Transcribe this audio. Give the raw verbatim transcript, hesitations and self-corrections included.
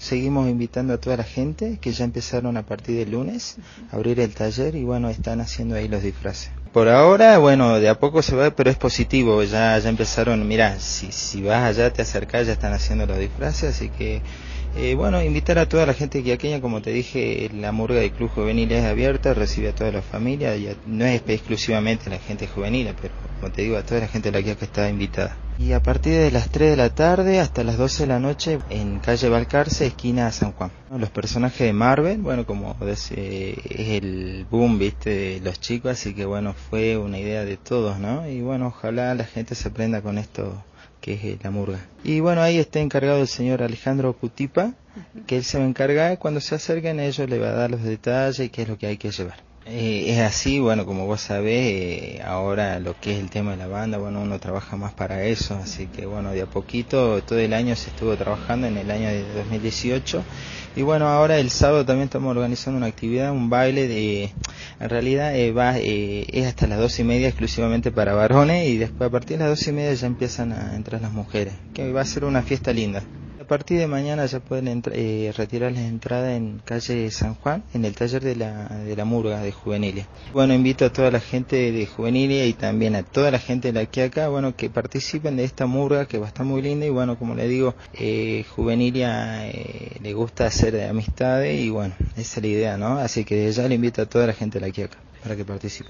seguimos invitando a toda la gente que ya empezaron a partir del lunes a abrir el taller y bueno, están haciendo ahí los disfraces. Por ahora, bueno, de a poco se va, pero es positivo, ya ya empezaron, mirá, si, si vas allá, te acercás, ya están haciendo los disfraces, así que, eh, bueno, invitar a toda la gente quiaqueña, como te dije, la murga del Club Juvenil es abierta, recibe a toda la familia, y a, no es exclusivamente a la gente juvenil, pero como te digo, a toda la gente de la quiaca está invitada. Y a partir de las tres de la tarde hasta las doce de la noche en calle Balcarce, esquina San Juan. Los personajes de Marvel, bueno, como ves, eh, es el boom, viste, de los chicos, así que bueno, fue una idea de todos, ¿no? Y bueno, ojalá la gente se prenda con esto que es la murga. Y bueno, ahí está encargado el señor Alejandro Cutipa, que él se va a encargar, cuando se acerquen ellos le va a dar los detalles y qué es lo que hay que llevar. Eh, es así, bueno, como vos sabés, eh, ahora lo que es el tema de la banda, bueno, uno trabaja más para eso, así que bueno, de a poquito, todo el año se estuvo trabajando en el año de dos mil dieciocho, y bueno, ahora el sábado también estamos organizando una actividad, un baile de, en realidad eh, va, eh, es hasta las doce y media exclusivamente para varones, y después a partir de las doce y media ya empiezan a entrar las mujeres, que va a ser una fiesta linda. A partir de mañana ya pueden eh, retirar las entradas en calle San Juan, en el taller de la, de la murga de Juvenilia. Bueno, invito a toda la gente de Juvenilia y también a toda la gente de la quiaca, bueno, que participen de esta murga que va a estar muy linda y bueno, como le digo, eh, Juvenilia eh, le gusta hacer amistades y bueno, esa es la idea, ¿no? Así que ya le invito a toda la gente de la quiaca para que participe.